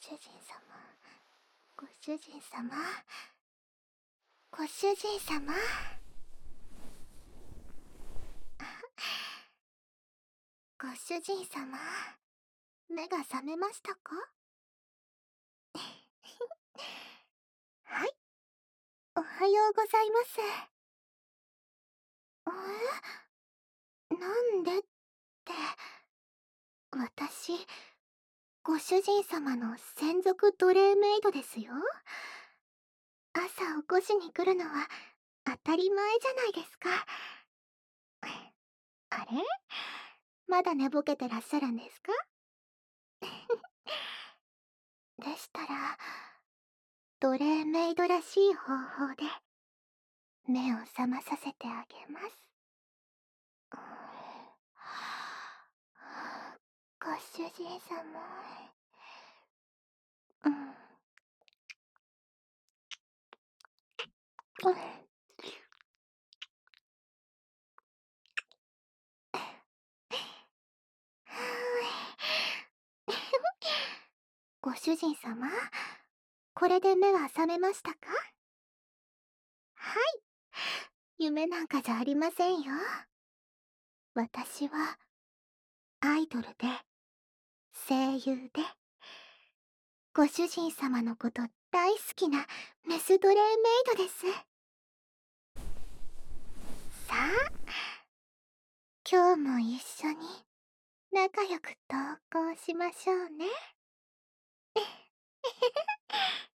主人様、ご主人様、ご主人様。ご主人様、目が覚めましたか？はい、おはようございます。なんでって、私、ご主人様の専属奴隷メイドですよ。朝起こしに来るのは当たり前じゃないですか。あれ？まだ寝ぼけてらっしゃるんですか？でしたら、奴隷メイドらしい方法で目を覚まさせてあげます。ご主人様。ご主人様、これで目は覚めましたか？はい、夢なんかじゃありませんよ。私はアイドルで声優でご主人様のこと大好きなメス奴隷メイドです。さあ、今日も一緒に仲良く投稿しましょうね。